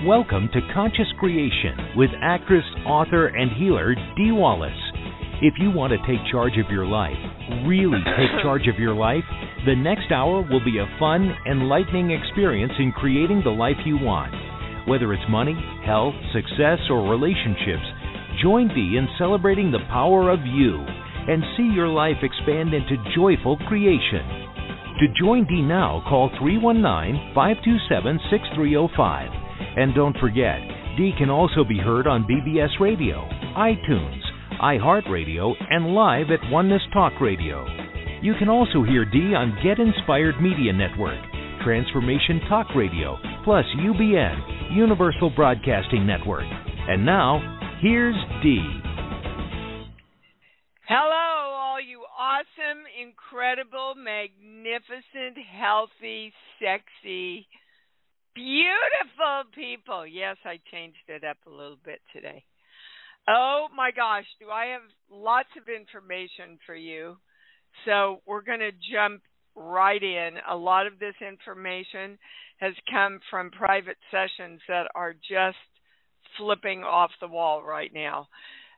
Welcome to Conscious Creation with actress, author, and healer Dee Wallace. If you want to take charge of your life, really take charge of your life, the next hour will be a fun, enlightening experience in creating the life you want. Whether it's money, health, success, or relationships, join Dee in celebrating the power of you and see your life expand into joyful creation. To join Dee now, call 319-527-6305. And don't forget, Dee can also be heard on BBS Radio, iTunes, iHeartRadio, and live at Oneness Talk Radio. You can also hear Dee on Get Inspired Media Network, Transformation Talk Radio, plus UBN, Universal Broadcasting Network. And now, here's Dee. Hello, all you awesome, incredible, magnificent, healthy, sexy, beautiful people. Yes, I changed it up a little bit today. Oh my gosh, do I have lots of information for you. So we're going to jump right in. A lot of this information has come from private sessions that are just flipping off the wall right now.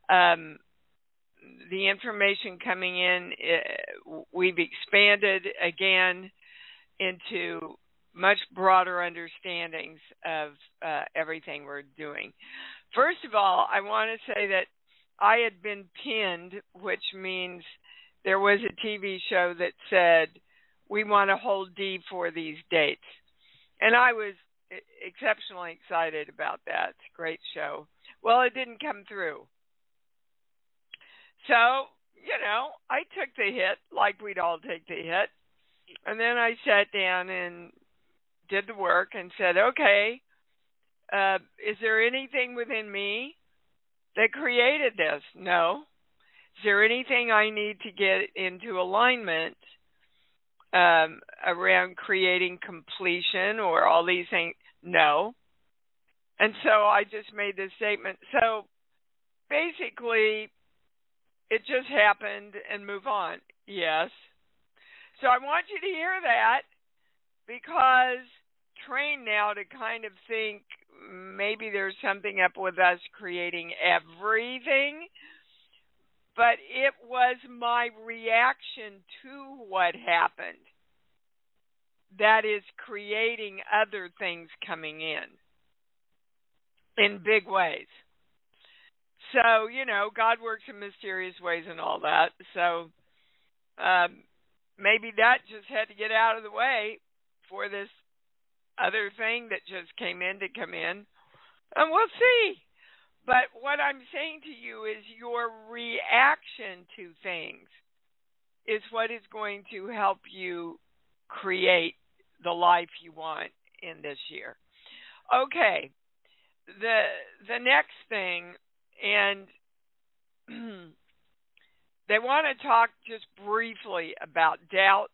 The information coming in, we've expanded again into much broader understandings of everything we're doing. First of all, I want to say that I had been pinned, which means there was a TV show that said, we want to hold Dee for these dates. And I was exceptionally excited about that. It's a great show. Well, it didn't come through. So, I took the hit like we'd all take the hit. And then I sat down and did the work and said, okay, is there anything within me that created this? No. Is there anything I need to get into alignment around creating completion or all these things? No. And so I just made this statement. So basically, it just happened and move on. Yes. So I want you to hear that, because train now to kind of think maybe there's something up with us creating everything. But it was my reaction to what happened that is creating other things coming in big ways. So, God works in mysterious ways and all that. So maybe that just had to get out of the way for this other thing that just came in to come in. And we'll see. But what I'm saying to you is your reaction to things is what is going to help you create the life you want in this year. Okay. The next thing, and they want to talk just briefly about doubt.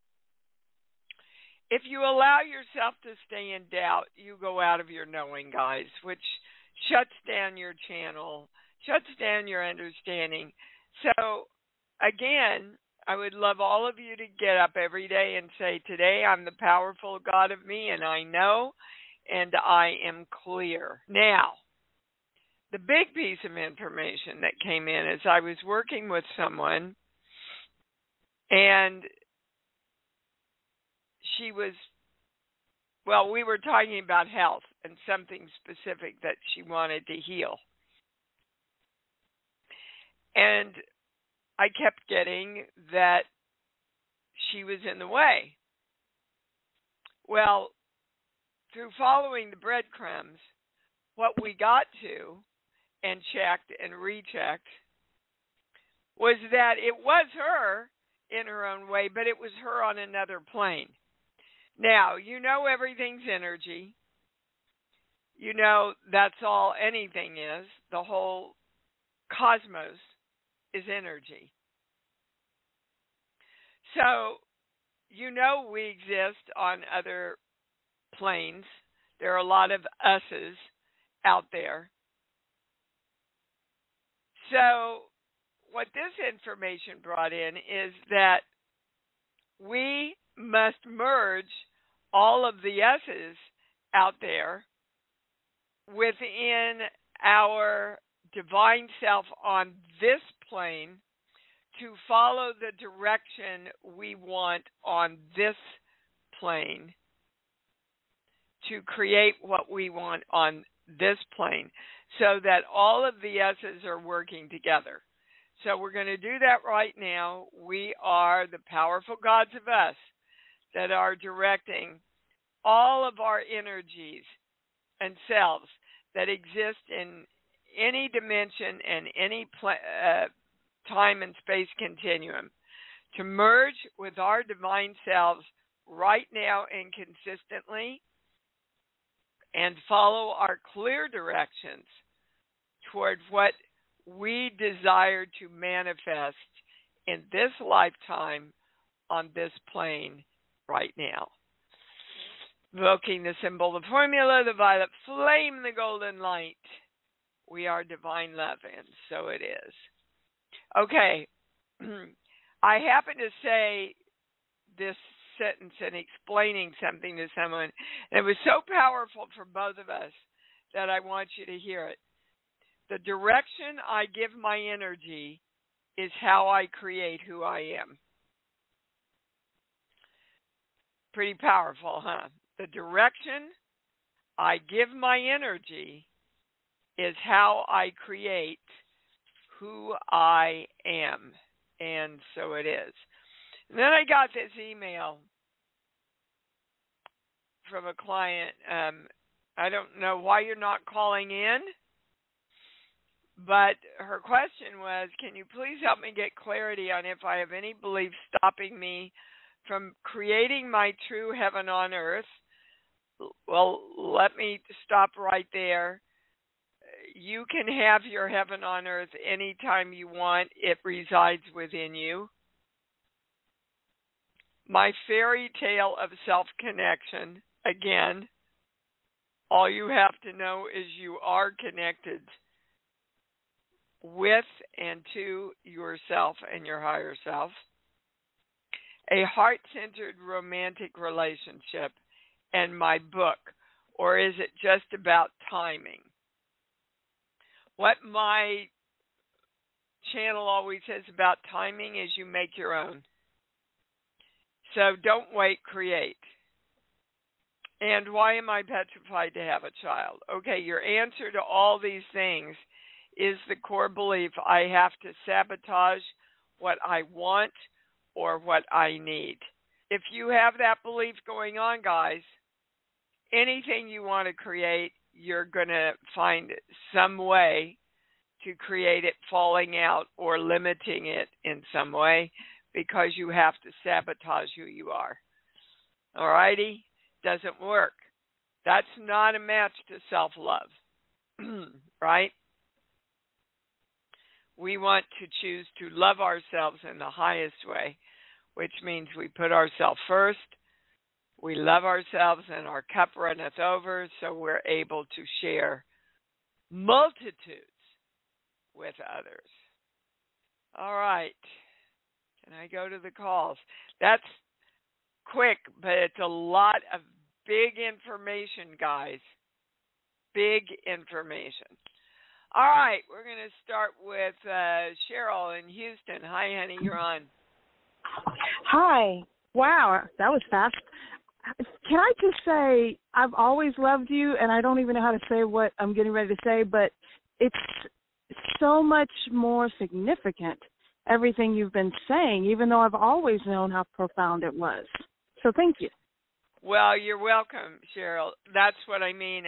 If you allow yourself to stay in doubt, you go out of your knowing, guys, which shuts down your channel, shuts down your understanding. So, again, I would love all of you to get up every day and say, today I'm the powerful God of me, and I know, and I am clear. Now, the big piece of information that came in is I was working with someone, and we were talking about health and something specific that she wanted to heal. And I kept getting that she was in the way. Well, through following the breadcrumbs, what we got to and checked and rechecked was that it was her in her own way, but it was her on another plane. Now, everything's energy. That's all anything is. The whole cosmos is energy. So, we exist on other planes. There are a lot of us's out there. So, what this information brought in is that we must merge all of the S's out there within our divine self on this plane to follow the direction we want on this plane, to create what we want on this plane, so that all of the S's are working together. So we're going to do that right now. We are the powerful gods of us that are directing all of our energies and selves that exist in any dimension and any time and space continuum to merge with our divine selves right now and consistently, and follow our clear directions toward what we desire to manifest in this lifetime on this plane right now. Invoking the symbol, the formula, the violet flame, the golden light. We are divine love, and so it is. Okay, I happen to say this sentence in explaining something to someone, and it was so powerful for both of us that I want you to hear it. The direction I give my energy is how I create who I am. Pretty powerful, huh? The direction I give my energy is how I create who I am. And so it is. And then I got this email from a client. I don't know why you're not calling in, but her question was, can you please help me get clarity on if I have any beliefs stopping me from creating my true heaven on earth? Well, let me stop right there. You can have your heaven on earth anytime you want. It resides within you. My fairy tale of self-connection, again, all you have to know is you are connected with and to yourself and your higher self. A heart-centered romantic relationship, and my book, or is it just about timing? What my channel always says about timing is you make your own. So don't wait, create. And why am I petrified to have a child? Okay, your answer to all these things is the core belief I have to sabotage what I want or what I need. If you have that belief going on, guys, anything you want to create, you're going to find some way to create it falling out or limiting it in some way, because you have to sabotage who you are. All righty? Doesn't work. That's not a match to self-love, right? We want to choose to love ourselves in the highest way, which means we put ourselves first. We love ourselves and our cup runneth over, so we're able to share multitudes with others. All right. Can I go to the calls? That's quick, but it's a lot of big information, guys. Big information. All right. We're going to start with Cheryl in Houston. Hi, honey. You're on. Hi. Wow. That was fast. Can I just say I've always loved you, and I don't even know how to say what I'm getting ready to say, but it's so much more significant, everything you've been saying, even though I've always known how profound it was. So thank you. Well, you're welcome, Cheryl. That's what I mean.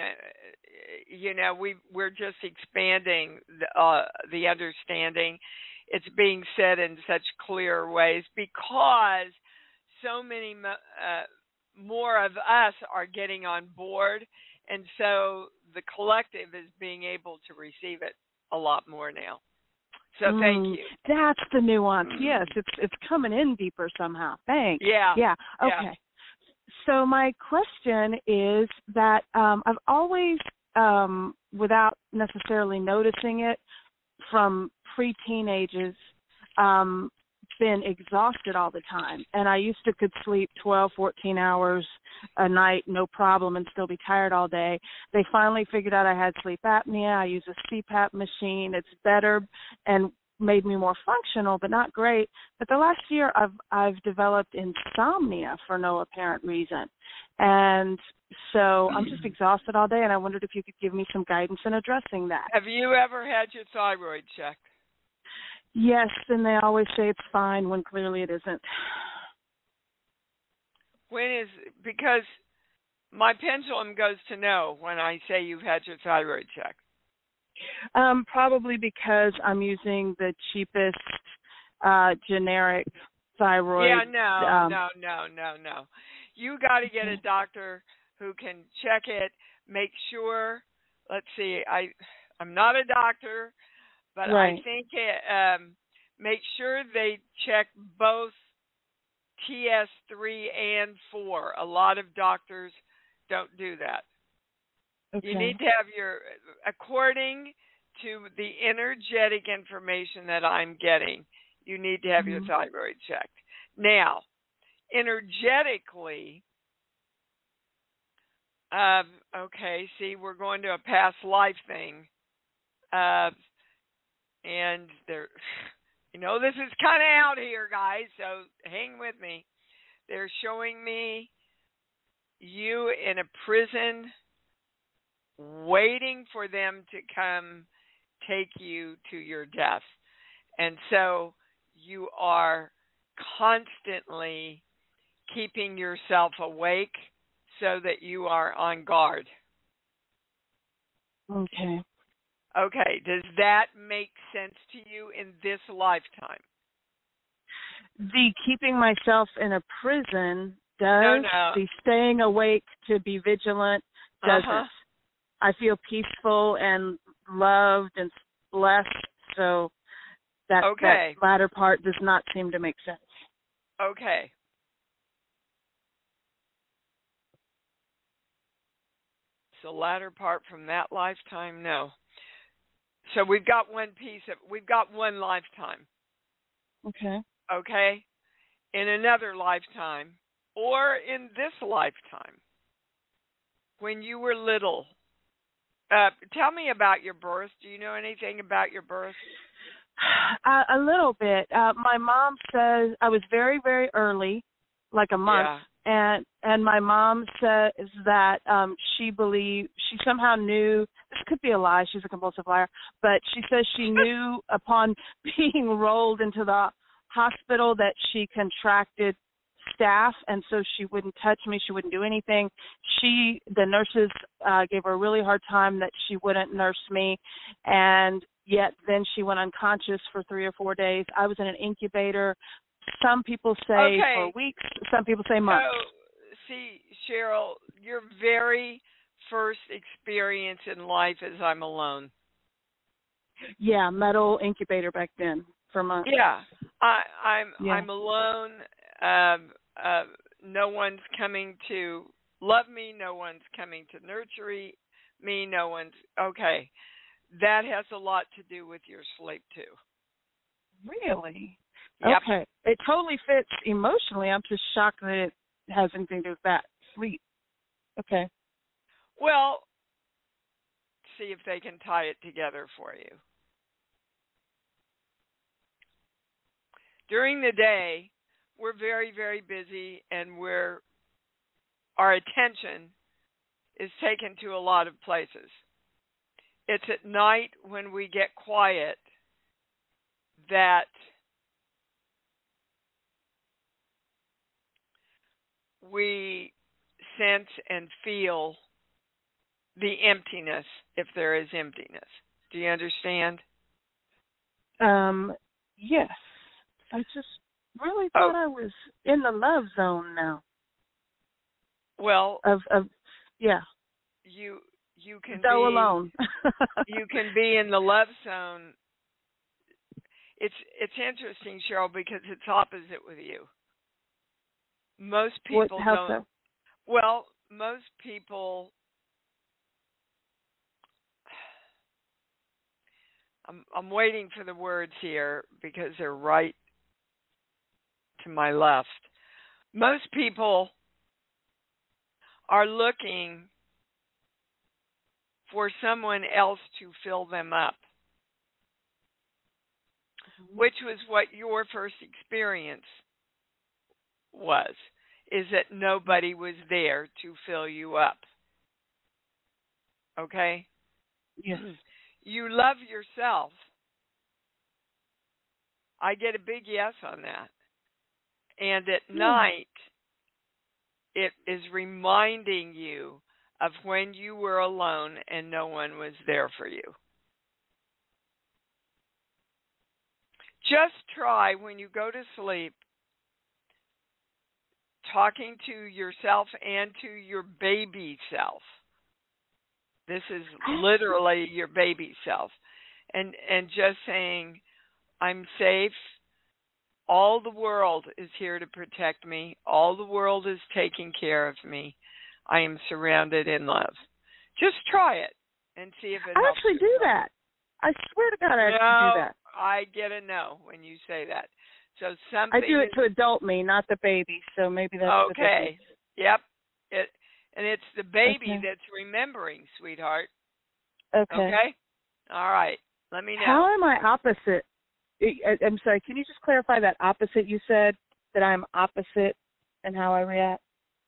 We're just expanding the understanding. It's being said in such clear ways because so many more of us are getting on board, and so the collective is being able to receive it a lot more now. So thank you. That's the nuance. Yes, it's coming in deeper somehow. Thanks. Yeah. Okay. Yeah. So my question is that I've always, without necessarily noticing it, from pre-teen ages, been exhausted all the time. And I used to could sleep 12, 14 hours a night, no problem, and still be tired all day. They finally figured out I had sleep apnea. I use a CPAP machine. It's better and made me more functional, but not great. But the last year I've developed insomnia for no apparent reason. And so I'm just exhausted all day, and I wondered if you could give me some guidance in addressing that. Have you ever had your thyroid checked? Yes, and they always say it's fine when clearly it isn't. Because my pendulum goes to no when I say you've had your thyroid checked. Probably because I'm using the cheapest generic thyroid. Yeah, no. You got to get a doctor who can check it, make sure. Let's see, I'm not a doctor, but right. I think make sure they check both TS3 and 4. A lot of doctors don't do that. Okay. You need to have according to the energetic information that I'm getting, you need to have your thyroid checked. Now, energetically, see, we're going to a past life thing. And there, this is kind of out here, guys, so hang with me. They're showing me you in a prison waiting for them to come take you to your death. And so you are constantly keeping yourself awake so that you are on guard. Okay. Okay, does that make sense to you in this lifetime? The keeping myself in a prison does. No. The staying awake to be vigilant doesn't. I feel peaceful and loved and blessed, so that latter part does not seem to make sense. Okay. The latter part from that lifetime, no. So we've got we've got one lifetime. Okay. Okay? In another lifetime, or in this lifetime, when you were little. Tell me about your birth. Do you know anything about your birth? A little bit. My mom says I was very, very early, like a month, and my mom says that she somehow knew. This could be a lie. She's a compulsive liar, but she says she knew upon being rolled into the hospital that she contracted staph, and so she wouldn't touch me. She wouldn't do anything. The nurses gave her a really hard time that she wouldn't nurse me, and yet then she went unconscious for 3 or 4 days. I was in an incubator. Some people say for weeks. Some people say months. So, see, Cheryl, your very first experience in life is I'm alone. Yeah, metal incubator back then for months. Yeah, I'm alone. No one's coming to love me. No one's coming to nurture me. No one's okay. That has a lot to do with your sleep too. Really? Yep. Okay. It totally fits emotionally. I'm just shocked that it has anything to do with that. Sleep. Okay. Well, see if they can tie it together for you. During the day, we're very, very busy, and our attention is taken to a lot of places. It's at night when we get quiet that we sense and feel the emptiness, if there is emptiness. Do you understand? Yes. I just really thought I was in the love zone now. Well, yeah. You can go alone. You can be in the love zone. It's interesting, Cheryl, because it's opposite with you. Most people how don't. So? Well, most people. I'm waiting for the words here because they're right to my left. Most people are looking for someone else to fill them up, which was what your first experience was, is that nobody was there to fill you up. Okay? Yes. You love yourself. I get a big yes on that. And at night, it is reminding you of when you were alone and no one was there for you. Just try when you go to sleep talking to yourself and to your baby self. This is literally your baby self. And just saying, I'm safe. All the world is here to protect me. All the world is taking care of me. I am surrounded in love. Just try it and see if it helps. I actually do that. I swear to God, I actually do that. I get a no when you say that. So something. I do it to adult me, not the baby. So maybe that's okay. Yep. And it's the baby that's remembering, sweetheart. Okay. All right. Let me know. How am I opposite? I'm sorry. Can you just clarify that opposite? You said that I'm opposite and how I react.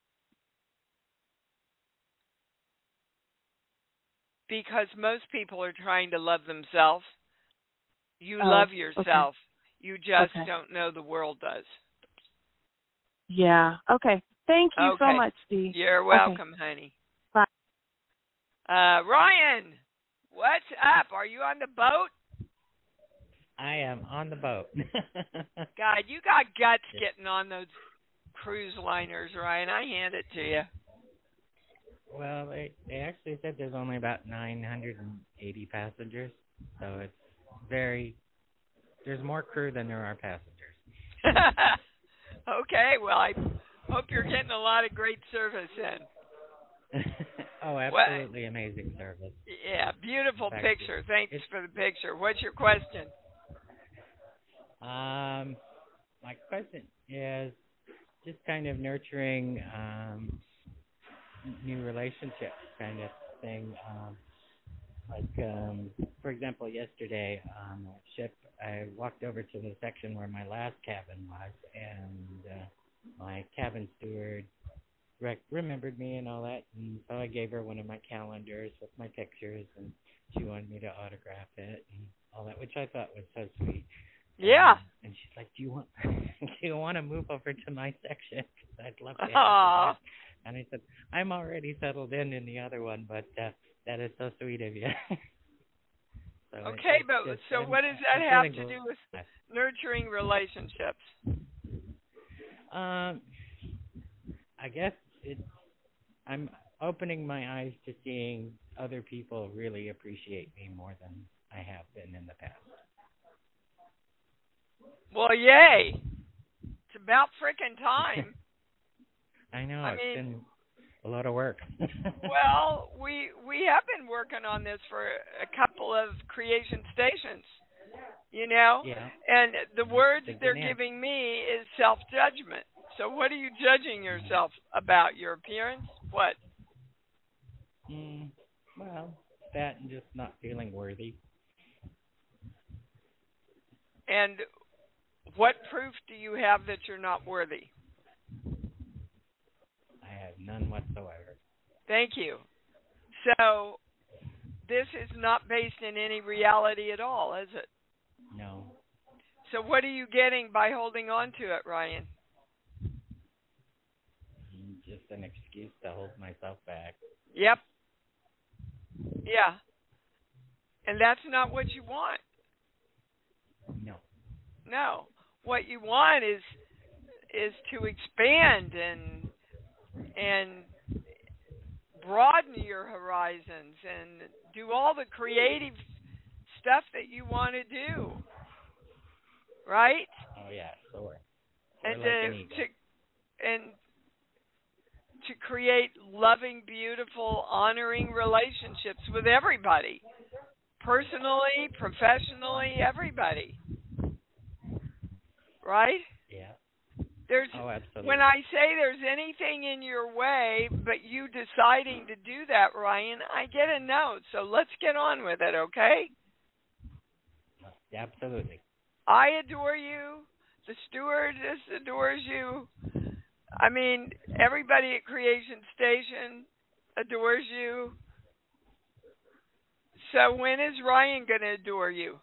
Because most people are trying to love themselves. You love yourself. Okay. You just don't know the world does. Yeah. Okay. Thank you so much, Dee. You're welcome, honey. Bye. Ryan, what's up? Are you on the boat? I am on the boat. God, you got guts getting on those cruise liners, Ryan. I hand it to you. Well, they actually said there's only about 980 passengers, so it's there's more crew than there are passengers. Okay, well, I hope you're getting a lot of great service in. Oh, absolutely amazing service. Yeah, beautiful picture. Thanks for the picture. What's your question? My question is just kind of nurturing new relationships kind of thing. For example, yesterday on the ship, I walked over to the section where my last cabin was, and my cabin steward remembered me and all that, and so I gave her one of my calendars with my pictures, and she wanted me to autograph it and all that, which I thought was so sweet. Yeah. And she's like, do you want to move over to my section? 'Cause I'd love to have that. And I said, I'm already settled in the other one, but that is so sweet of you. So what does that have to do with nurturing relationships? I guess I'm opening my eyes to seeing other people really appreciate me more than I have been in the past. Well, yay. It's about frickin' time. I know, it's been a lot of work. Well, we have been working on this for a couple of creation stations, you know? Yeah. And the words they're giving me is self-judgment. So what are you judging yourself about? Your appearance? What? Well, that and just not feeling worthy. And what proof do you have that you're not worthy? I have none whatsoever. Thank you. So this is not based in any reality at all, is it? No. So what are you getting by holding on to it, Ryan? Just an excuse to hold myself back. Yep. Yeah. And that's not what you want. No. No. What you want is to expand and broaden your horizons and do all the creative stuff that you want to do. Right? Oh yeah, sure. And to create loving, beautiful, honoring relationships with everybody. Personally, professionally, everybody. Right? Yeah. There's Oh, absolutely. when I say there's anything in your way, but you deciding to do that, Ryan, I get a no. So let's get on with it, okay? Absolutely. I adore you. The stewardess adores you. I mean, everybody at Creation Station adores you. So when is Ryan going to adore you?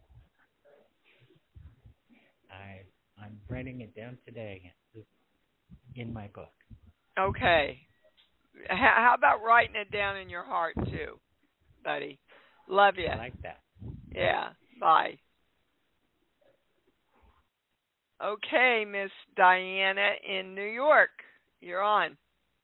I'm writing it down today in my book. Okay. How about writing it down in your heart too, buddy? Love you. I like that. Yeah. Bye. Okay, Miss Diana in New York, you're on.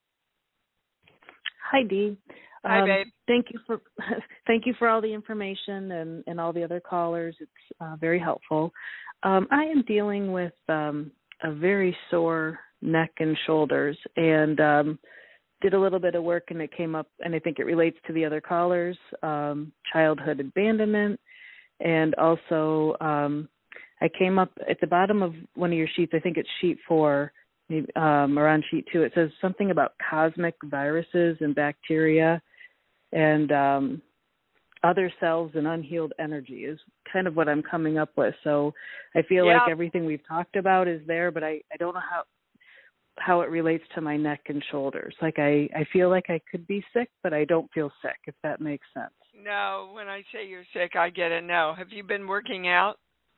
Hi, Dee. Hi, babe. Thank you for all the information and all the other callers. It's very helpful. I am dealing with a very sore neck and shoulders, and did a little bit of work, and it came up, and I think it relates to the other callers, childhood abandonment, and also I came up at the bottom of one of your sheets. I think it's sheet 4, or on sheet 2. It says something about cosmic viruses and bacteria and other cells and unhealed energy is kind of what I'm coming up with. So I feel like everything we've talked about is there, but I don't know how it relates to my neck and shoulders. Like I feel like I could be sick, but I don't feel sick, if that makes sense. No, when I say you're sick, I get a no. Have you been working out?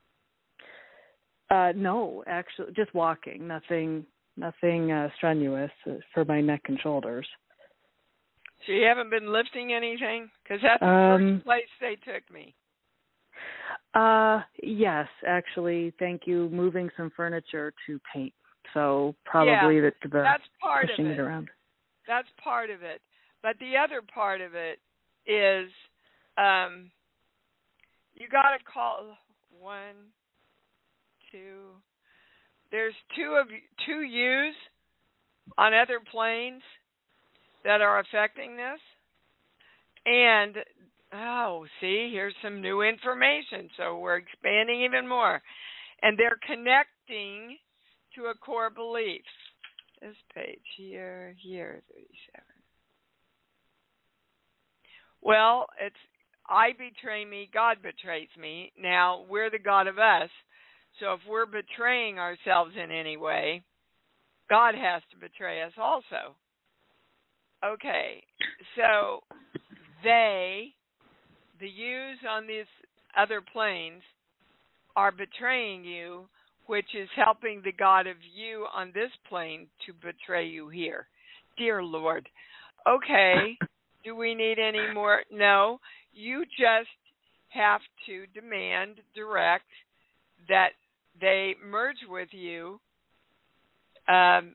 No, actually, just walking. Nothing strenuous for my neck and shoulders. So you haven't been lifting anything? Because that's the first place they took me. Yes, actually, thank you. Moving some furniture to paint. So probably that's part pushing of it. It around. That's part of it. But the other part of it is you got to call 1, 2. There's two U's on other planes that are affecting this. And, see, here's some new information. So we're expanding even more. And they're connecting to a core belief. This page here, 37. Well, it's I betray me, God betrays me. Now, we're the God of us. So if we're betraying ourselves in any way, God has to betray us also. Okay, so the U's on these other planes are betraying you, which is helping the God of you on this plane to betray you here. Dear Lord. Okay, do we need any more? No, you just have to demand, direct, that they merge with you and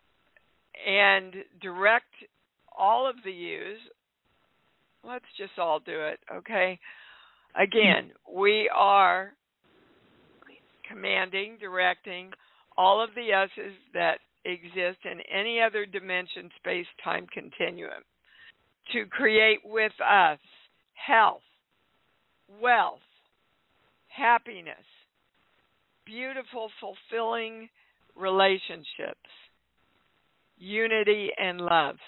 direct all of the U's. Let's just all do it, okay? Again, we are commanding, directing all of the S's that exist in any other dimension, space, time continuum to create with us health, wealth, happiness, beautiful, fulfilling relationships, unity, and love.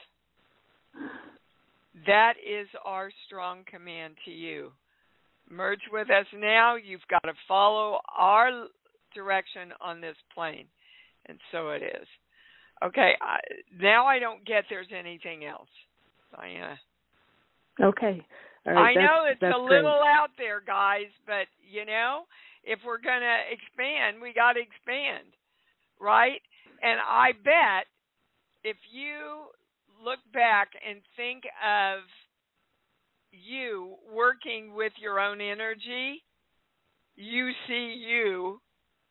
That is our strong command to you. Merge with us now. You've got to follow our direction on this plane. And so it is. Okay, now I don't get there's anything else, Diana. Okay. All right. I know it's a little great. out there, guys, but, if we're going to expand, we got to expand, right? And I bet if you look back and think of you working with your own energy, you see you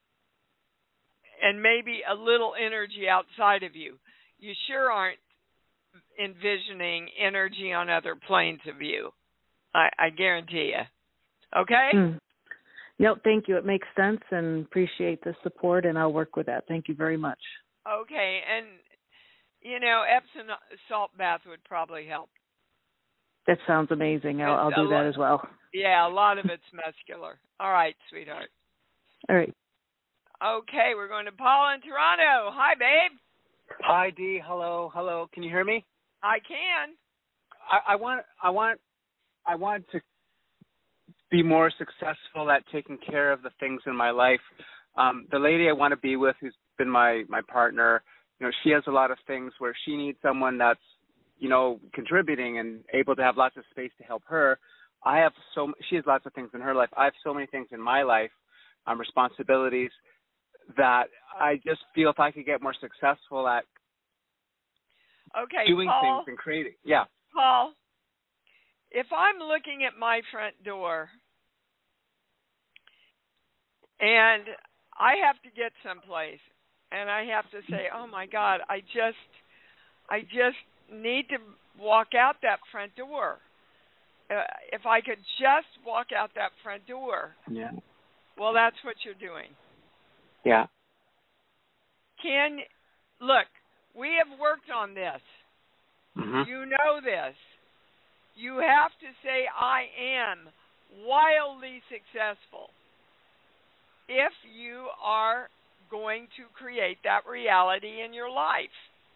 and maybe a little energy outside of you. You sure aren't envisioning energy on other planes of you. I guarantee you. Okay? No, thank you. It makes sense, and appreciate the support, and I'll work with that. Thank you very much. Okay, and, Epsom salt bath would probably help. That sounds amazing. I'll do that as well. Yeah, a lot of it's muscular. All right, sweetheart. All right. Okay, we're going to Paul in Toronto. Hi, babe. Hi, Dee. Hello. Can you hear me? I can. I want to be more successful at taking care of the things in my life. The lady I want to be with, who's been my partner, she has a lot of things where she needs someone that's, contributing and able to have lots of space to help her. She has lots of things in her life. I have so many things in my life, responsibilities, that I just feel if I could get more successful at doing Paul, things and creating. Yeah. Paul, if I'm looking at my front door and I have to get someplace and I have to say, oh my God, I just need to walk out that front door. If I could just walk out that front door. Yeah. Well, that's what you're doing. Yeah. Look, we have worked on this. Mm-hmm. You know this. You have to say, I am wildly successful if you are going to create that reality in your life.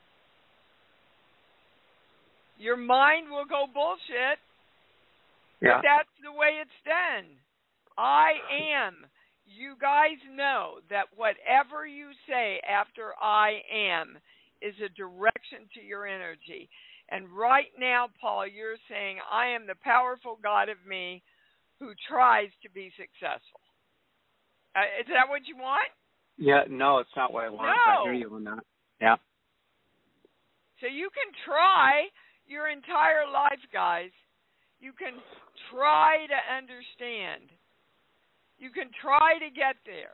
Your mind will go bullshit, but that's the way it's done. I am. You guys know that whatever you say after I am is a direction to your energy. And right now, Paul, you're saying, I am the powerful God of me who tries to be successful. Is that what you want? Yeah, no, it's not what I want. No. I hear you on that. Yeah. So you can try your entire life, guys. You can try to understand. You can try to get there.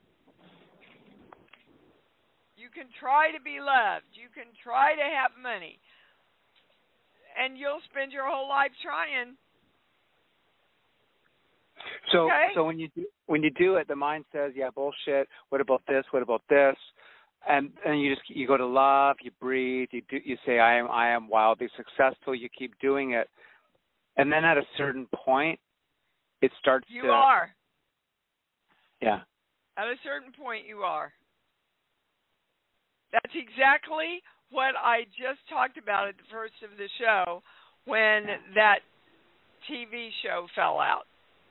You can try to be loved. You can try to have money. And you'll spend your whole life trying. So okay? So when you do it, the mind says, yeah, bullshit. What about this? What about this? And you go to love, you breathe, you say, I am wildly successful, you keep doing it. And then at a certain point it starts You are. Yeah. At a certain point you are. That's exactly what I just talked about at the first of the show when that TV show fell out.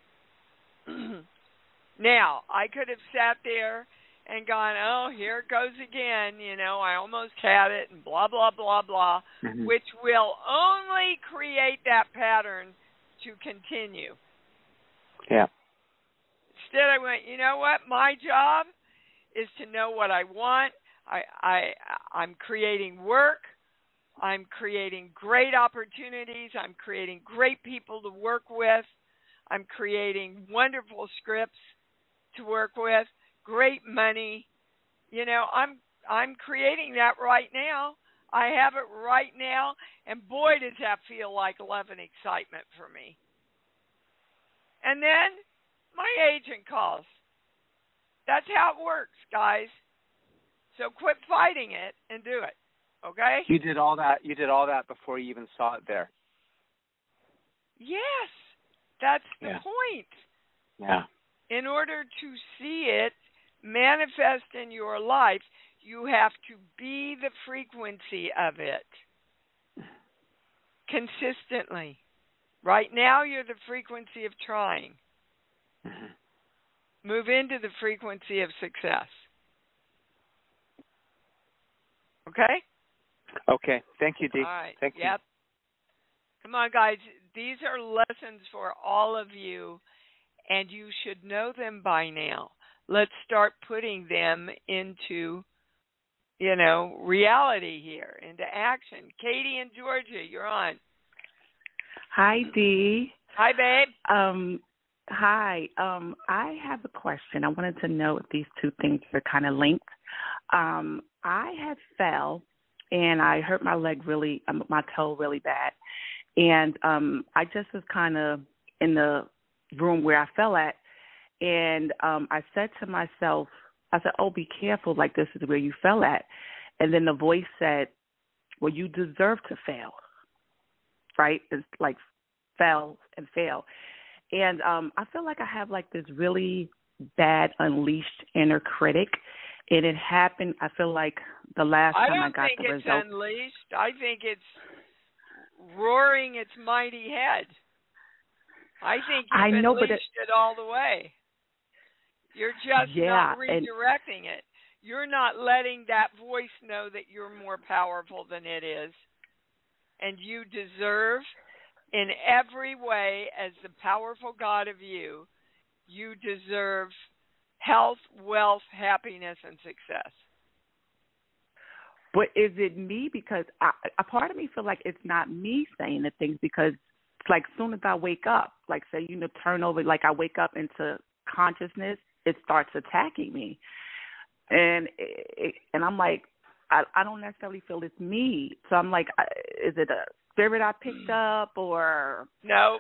Now, I could have sat there and gone, oh, here it goes again, I almost had it, and blah, blah, blah, blah, mm-hmm. which will only create that pattern to continue. Yeah. Instead, I went, you know what? My job is to know what I want. I'm creating work. I'm creating great opportunities. I'm creating great people to work with. I'm creating wonderful scripts to work with. Great money. I'm creating that right now. I have it right now, and boy, does that feel like love and excitement for me. And then my agent calls. That's how it works, guys. So quit fighting it and do it, okay? You did all that before you even saw it there. Yes, that's the point. Yeah. In order to see it manifest in your life, you have to be the frequency of it consistently. Right now, you're the frequency of trying. Mm-hmm. Move into the frequency of success. Okay? Okay. Thank you, Dee. All right. Thank you. Yep. Come on, guys. These are lessons for all of you, and you should know them by now. Let's start putting them into, reality here, into action. Katie and Georgia, you're on. Hi, Dee. Hi, babe. Hi. I have a question. I wanted to know if these two things are kind of linked. I had fell, and I hurt my leg my toe really bad. And I just was kind of in the room where I fell at, and I said to myself, oh, be careful, like this is where you fell at. And then the voice said, well, you deserve to fail, right? It's like fell and fail. And I feel like I have like this really bad unleashed inner critic, and it happened, I feel like, the last time I got the results. I don't think it's unleashed. I think it's roaring its mighty head. I think you've unleashed it all the way. You're just not redirecting it. You're not letting that voice know that you're more powerful than it is. And you deserve, in every way, as the powerful God of you, you deserve health, wealth, happiness, and success. But is it me? Because a part of me feel like it's not me saying the things, because it's like as soon as I wake up, like say, turn over, like I wake up into consciousness, it starts attacking me. And I'm like, I don't necessarily feel it's me. So I'm like, is it a spirit I picked up or? No.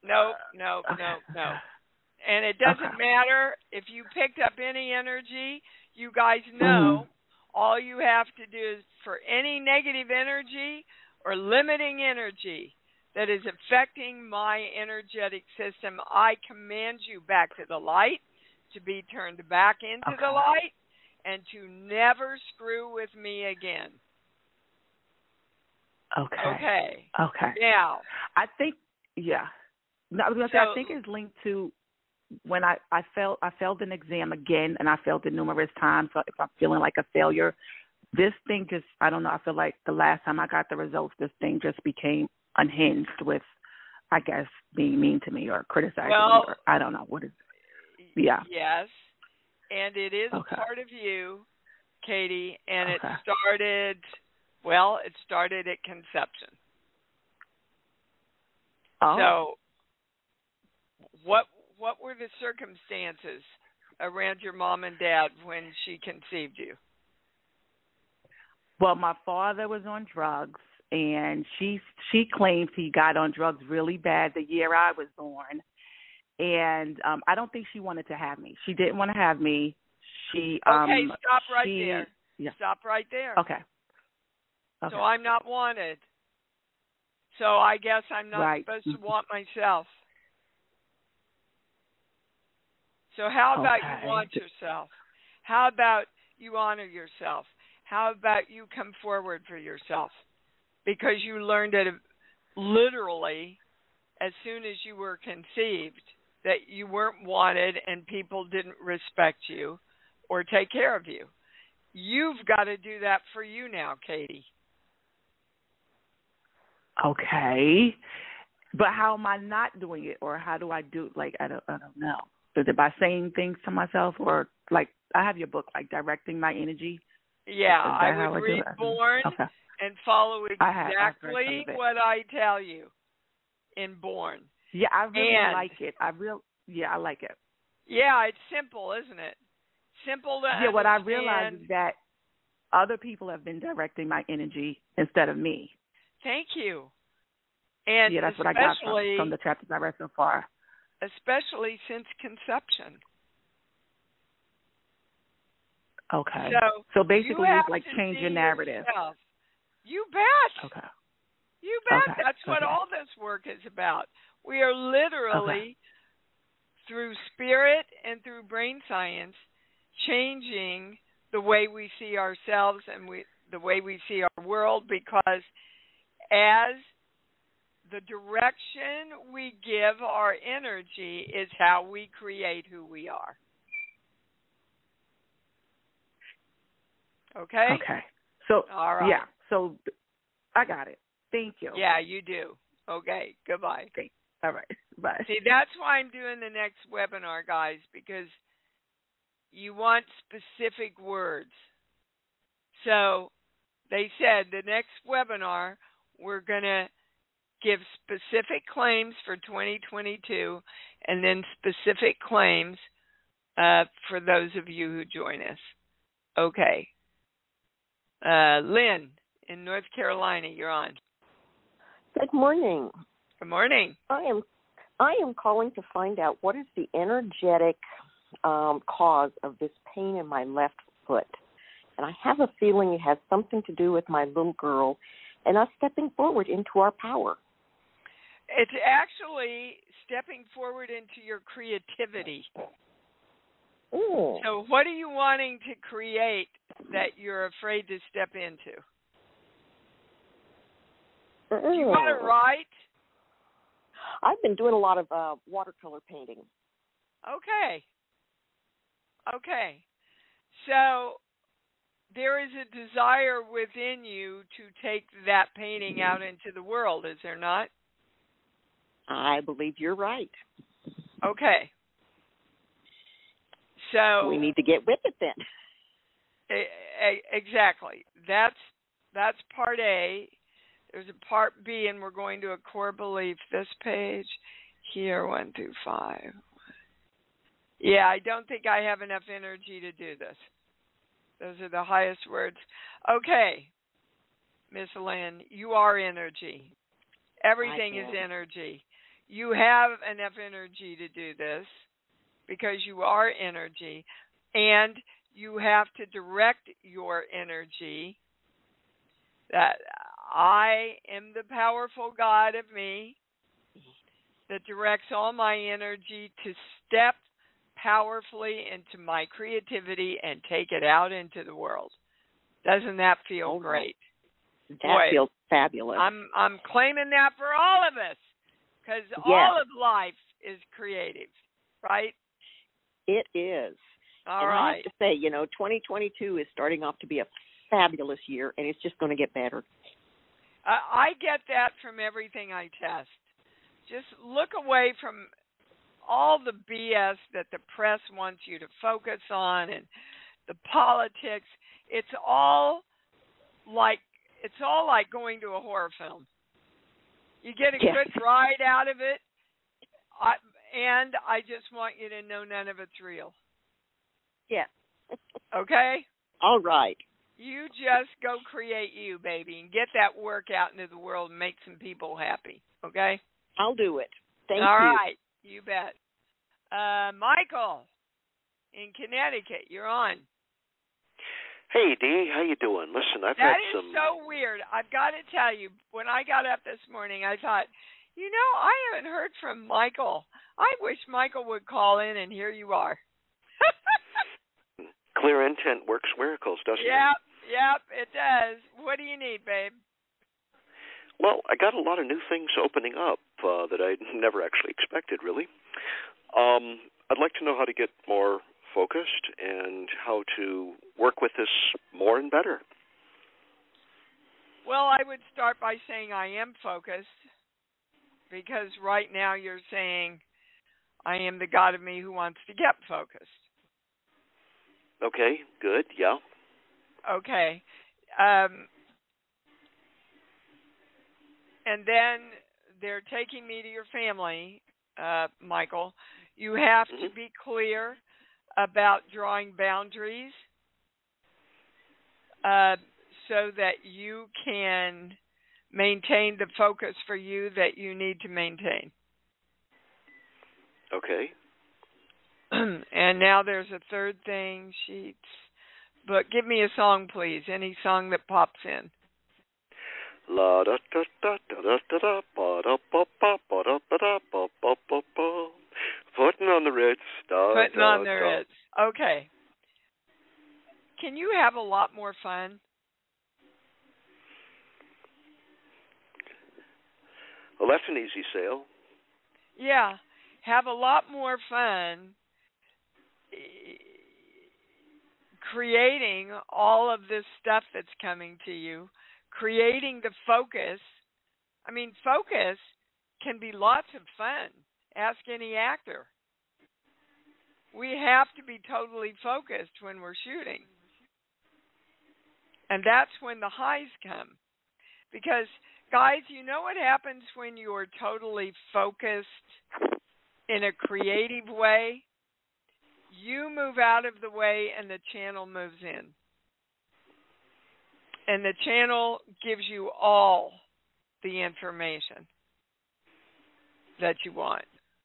And it doesn't matter if you picked up any energy. You guys know all you have to do is for any negative energy or limiting energy that is affecting my energetic system, I command you back to the light, to be turned back into the light, and to never screw with me again. Okay. Now, I think, No, I was going to say, I think it's linked to when I failed an exam again, and I failed it numerous times. So if I'm feeling like a failure, this thing just, I don't know, I feel like the last time I got the results, this thing just became unhinged with, I guess, being mean to me or criticizing me, or I don't know what is. Yeah. Yes, and it is part of you, Katie, and it started at conception. So what were the circumstances around your mom and dad when she conceived you? Well, my father was on drugs, and she claims he got on drugs really bad the year I was born. And I don't think she wanted to have me. She didn't want to have me. Stop right there. Yeah. Stop right there. Okay. So I'm not wanted. So I guess I'm not supposed to want myself. So how about you want yourself? How about you honor yourself? How about you come forward for yourself? Because you learned it literally as soon as you were conceived that you weren't wanted and people didn't respect you or take care of you. You've got to do that for you now, Katie. Okay. But how am I not doing it, or how do I do it? Like, I don't know. Is it by saying things to myself, or like I have your book, like Directing My Energy? Yeah, I would read Born and follow exactly what I tell you in Born. Yeah, I really like it. I like it. Yeah, it's simple, isn't it? Simple to understand. Yeah, what I realize is that other people have been directing my energy instead of me. Thank you. And that's what I got from the chapters I read so far. Especially since conception. Okay. So basically it's like change your narrative. Yourself. You bet. Okay. You bet. That's what all this work is about. We are literally, through spirit and through brain science, changing the way we see ourselves and the way we see our world, because as the direction we give our energy is how we create who we are. Okay? Okay. So, all right. Yeah. So, I got it. Thank you. Yeah, you do. Okay. Goodbye. Okay. All right. Bye. See, that's why I'm doing the next webinar, guys, because you want specific words. So, they said the next webinar, we're going to give specific claims for 2022 and then specific claims for those of you who join us. Okay. Lynn in North Carolina, you're on. Good morning. Good morning. I am calling to find out what is the energetic cause of this pain in my left foot. And I have a feeling it has something to do with my little girl and us stepping forward into our power. It's actually stepping forward into your creativity. Ooh. So what are you wanting to create that you're afraid to step into? Do you want to write? I've been doing a lot of watercolor painting. Okay. So there is a desire within you to take that painting out into the world, is there not? I believe you're right. Okay. So we need to get with it then. Exactly. That's part A. There's a part B, and we're going to a core belief. This page here, 1 through 5. Yeah, I don't think I have enough energy to do this. Those are the highest words. Okay, Miss Lynn, you are energy. Everything is energy. You have enough energy to do this because you are energy, and you have to direct your energy. That I am the powerful God of me that directs all my energy to step powerfully into my creativity and take it out into the world. Doesn't that feel great? That feels fabulous. I'm claiming that for all of us, because all of life is creative, right? It is. All right. I have to say, 2022 is starting off to be a fabulous year, and it's just going to get better. I get that from everything I test. Just look away from all the BS that the press wants you to focus on and the politics. It's all like going to a horror film. You get a good ride out of it, and I just want you to know none of it's real. Yeah. Okay? All right. You just go create you, baby, and get that work out into the world and make some people happy. Okay? I'll do it. Thank you. All right. You bet. Michael in Connecticut, you're on. Hey, Dee, how you doing? Listen, I've that had some... is so weird. I've got to tell you, when I got up this morning, I thought, I haven't heard from Michael. I wish Michael would call in, and here you are. Clear intent works miracles, doesn't it? Yep, it does. What do you need, babe? Well, I got a lot of new things opening up that I never actually expected, really. I'd like to know how to get more focused and how to work with this more and better. Well, I would start by saying I am focused, because right now you're saying I am the God of me who wants to get focused. Okay, good, yeah. Okay. And then they're taking me to your family, Michael. You have to be clear about drawing boundaries so that you can maintain the focus for you that you need to maintain. Okay. And now there's a third thing, sheets. But give me a song, please. Any song that pops in. La da da da da da da ba da ba ba ba da ba da ba ba ba ba. Putting on the Ritz. Putting on the Ritz. Okay. Can you have a lot more fun? Well, that's an easy sale. Yeah. Have a lot more fun creating all of this stuff that's coming to you, creating the focus. I mean, focus can be lots of fun. Ask any actor. We have to be totally focused when we're shooting. And that's when the highs come. Because, guys, you know what happens when you're totally focused in a creative way? You move out of the way and the channel moves in. And the channel gives you all the information that you want.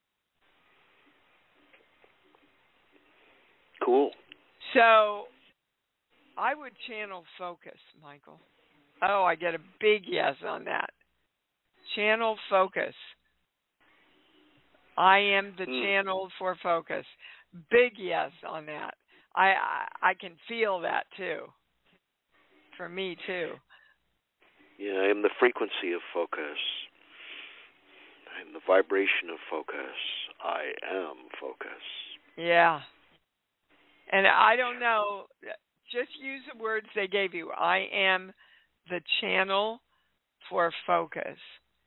Cool. So I would channel focus, Michael. Oh, I get a big yes on that. Channel focus. I am the channel for focus. big yes on that. I can feel that too. For me too. Yeah, I am the frequency of focus. I am the vibration of focus. I am focus. Yeah. And I don't know, just use the words they gave you. I am the channel for focus.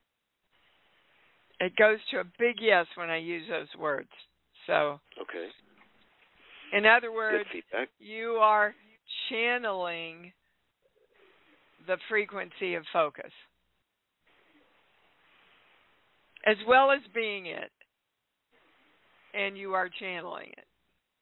It goes to a big yes when I use those words. So, okay. In other words, good feedback. You are channeling the frequency of focus, as well as being it, and you are channeling it.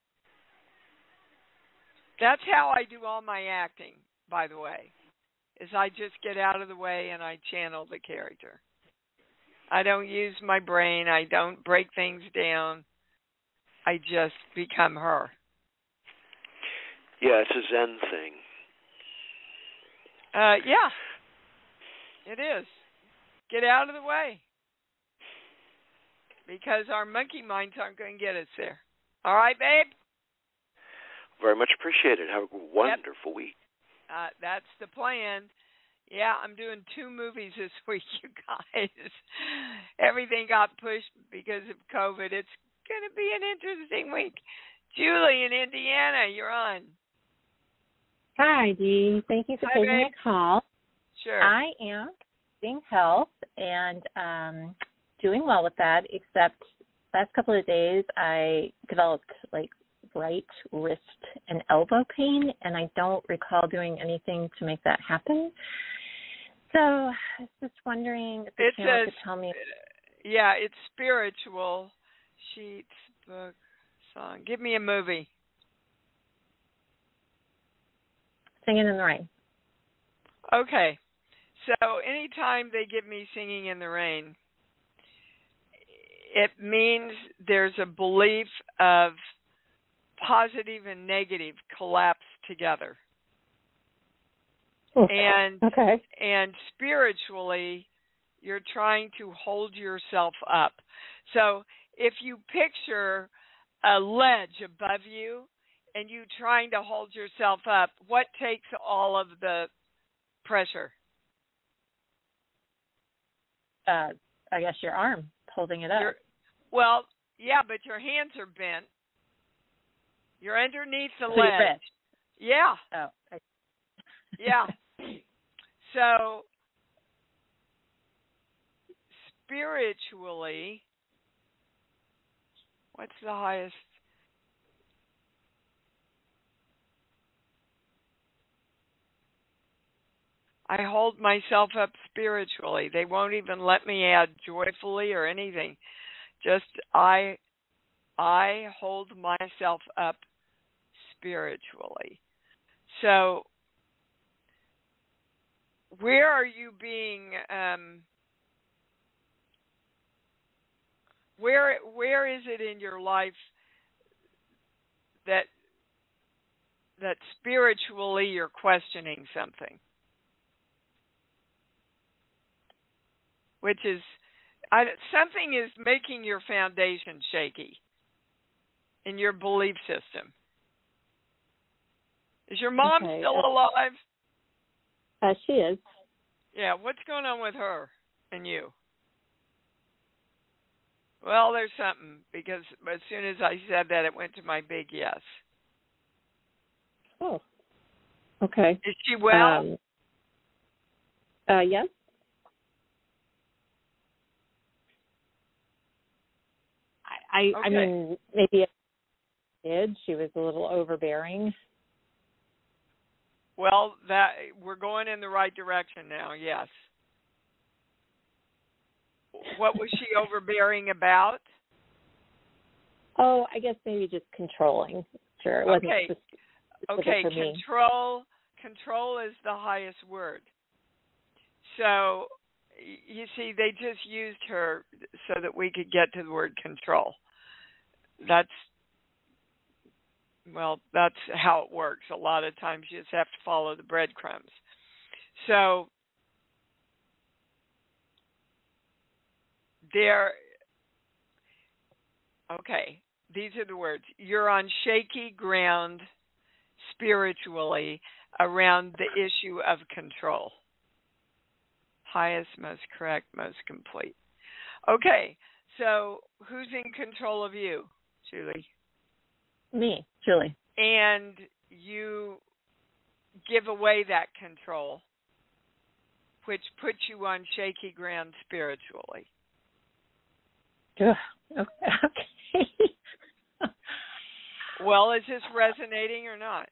That's how I do all my acting, by the way, is I just get out of the way and I channel the character. I don't use my brain. I don't break things down. I just become her. Yeah, it's a Zen thing. Yeah, it is. Get out of the way. Because our monkey minds aren't going to get us there. All right, babe? Very much appreciated. Have a wonderful week. That's the plan. Yeah, I'm doing 2 movies this week, you guys. Everything got pushed because of COVID. It's going to be an interesting week. Julie in Indiana, you're on. Hi, Dee. Thank you for taking my call. Sure. I am getting health and doing well with that, except last couple of days I developed right wrist and elbow pain, and I don't recall doing anything to make that happen. So I was just wondering if the channel could tell me. Yeah, it's spiritual. Sheets, book, song. Give me a movie. Singing in the Rain. Okay. So anytime they give me Singing in the Rain, it means there's a belief of positive and negative collapse together. And spiritually, you're trying to hold yourself up. So if you picture a ledge above you and you trying to hold yourself up, what takes all of the pressure? I guess your arm holding it up. Well, yeah, but your hands are bent. You're underneath the ledge. Yeah. Oh. Yeah. So, spiritually, what's the highest? I hold myself up spiritually. They won't even let me add joyfully or anything. Just I hold myself up spiritually. So, where are you being? Where is it in your life that spiritually you're questioning something? Which is, something is making your foundation shaky in your belief system. Is your mom still alive? She is. Yeah, what's going on with her and you? Well, there's something, because as soon as I said that, it went to my big yes. Oh, okay. Is she well? Yes. I mean, maybe as a kid, she was a little overbearing. Well, we're going in the right direction now, yes. What was she overbearing about? Oh, I guess maybe just controlling. Sure, it wasn't specific for me. Control is the highest word. So, you see, they just used her so that we could get to the word control. That's how it works. A lot of times you just have to follow the breadcrumbs. So, these are the words. You're on shaky ground spiritually around the issue of control. Highest, most correct, most complete. Okay, so who's in control of you, Julie? Me, Julie. And you give away that control, which puts you on shaky ground spiritually. Okay. Well, is this resonating or not?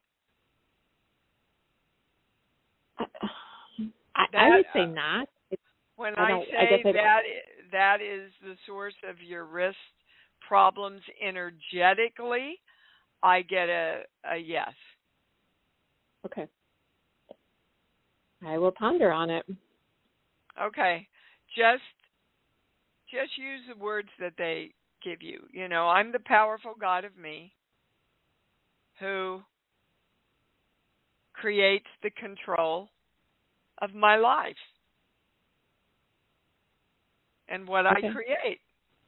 I would say not. When I say that is the source of your wrist problems energetically, I get a yes. Okay. I will ponder on it. Okay. Just use the words that they give you. You know, I'm the powerful God of me who creates the control of my life and what I create.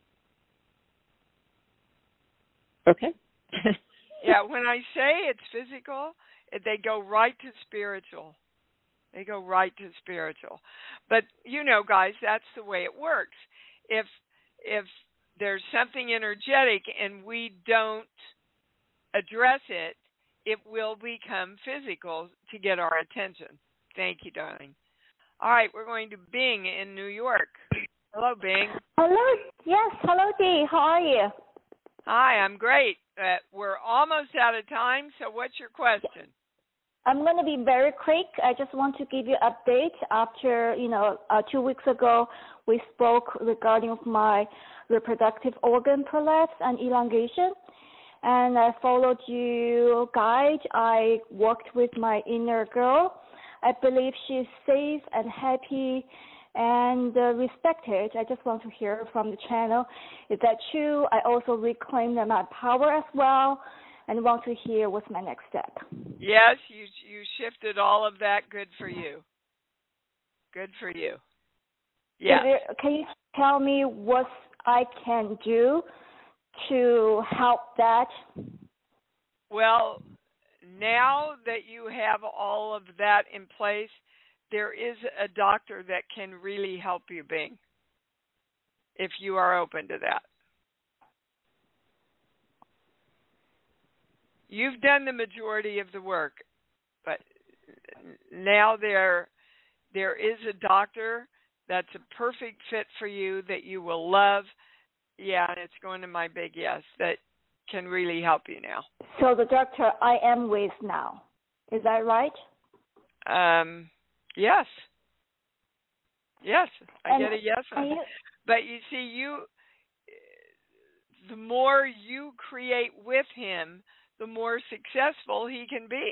Okay. Yeah, when I say it's physical, they go right to spiritual. They go right to spiritual. But, you know, guys, that's the way it works. If there's something energetic and we don't address it, it will become physical to get our attention. Thank you, darling. All right, we're going to Bing in New York. Hello, Bing. Hello. Yes, hello, Dee. How are you? Hi, I'm great. We're almost out of time, so what's your question? I'm going to be very quick. I just want to give you an update. After, 2 weeks ago, we spoke regarding my reproductive organ prolapse and elongation. And I followed your guide. I worked with my inner girl. I believe she's safe and happy and respected. I just want to hear from the channel. Is that true? I also reclaimed my power as well and want to hear what's my next step. Yes, you shifted all of that. Good for you. Good for you. Yeah. Can you tell me what I can do to help that? Well, now that you have all of that in place, there is a doctor that can really help you, Bing, if you are open to that. You've done the majority of the work, but now there is a doctor that's a perfect fit for you that you will love. Yeah, and it's going to my big yes, that can really help you now. So the doctor I am with now, is that right? Yes. Yes, I get a yes on that. But you see, the more you create with him, the more successful he can be.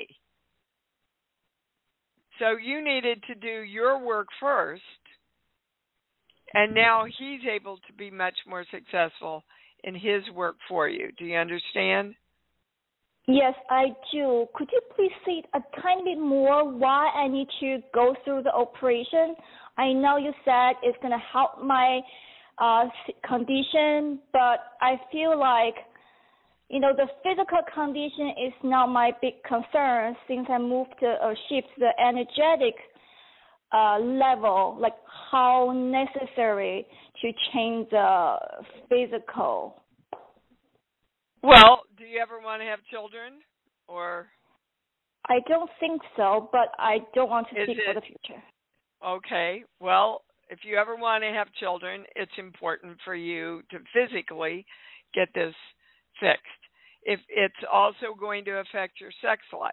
So you needed to do your work first, and now he's able to be much more successful in his work for you. Do you understand? Yes, I do. Could you please say a tiny bit more why I need to go through the operation? I know you said it's going to help my condition, but I feel like, the physical condition is not my big concern since I moved to shift the energetic level, like how necessary to change the physical. Well, do you ever want to have children, or? I don't think so, but I don't want to speak for the future. Okay. Well, if you ever want to have children, it's important for you to physically get this fixed. If it's also going to affect your sex life.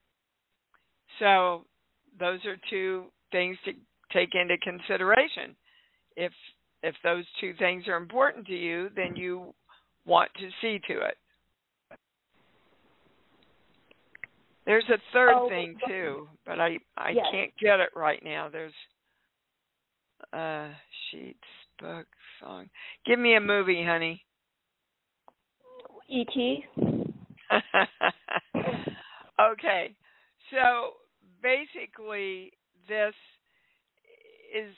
So those are two things to take into consideration. If those two things are important to you, then you want to see to it. There's a third thing too, but I yes. can't get it right now. There's sheets, book, song. Give me a movie, honey. E.T. Okay. So basically this is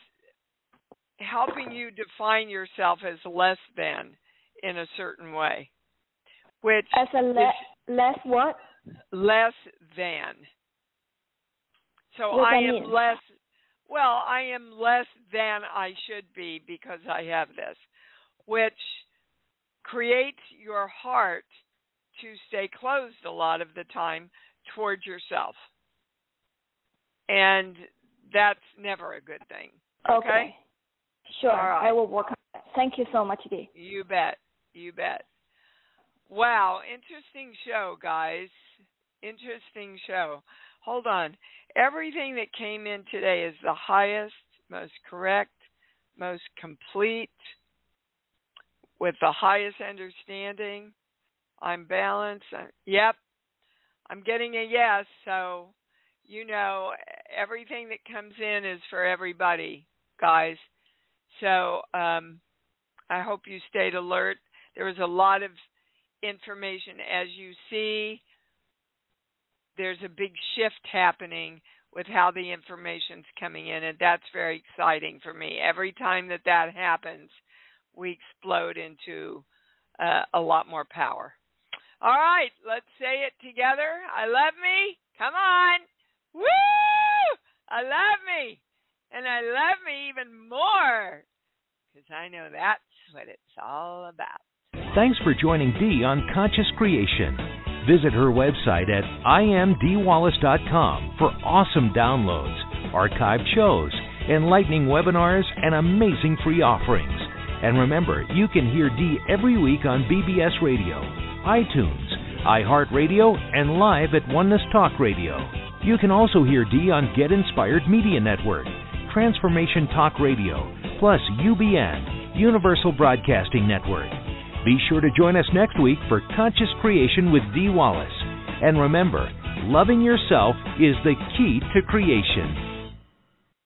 helping you define yourself as less than in a certain way. which as a less what? Less than. So What I that am mean? less. Well, I am less than I should be because I have this, which creates your heart to stay closed a lot of the time towards yourself. And that's never a good thing. Okay? Sure. All right. I will work on that. Thank you so much, Dee. You bet. You bet. Wow, interesting show, guys. Interesting show. Hold on. Everything that came in today is the highest, most correct, most complete, with the highest understanding. I'm balanced. Yep. I'm getting a yes, so you know everything that comes in is for everybody, guys. So I hope you stayed alert. There was a lot of information. As you see, there's a big shift happening with how the information's coming in, and that's very exciting for me. Every time that happens, we explode into a lot more power. All right, let's say it together. I love me. Come on. Woo! I love me. And I love me even more because I know that's what it's all about. Thanks for joining Dee on Conscious Creation. Visit her website at imdeewallace.com for awesome downloads, archived shows, enlightening webinars, and amazing free offerings. And remember, you can hear Dee every week on BBS Radio, iTunes, iHeartRadio, and live at Oneness Talk Radio. You can also hear Dee on Get Inspired Media Network, Transformation Talk Radio, plus UBN, Universal Broadcasting Network. Be sure to join us next week for Conscious Creation with Dee Wallace. And remember, loving yourself is the key to creation.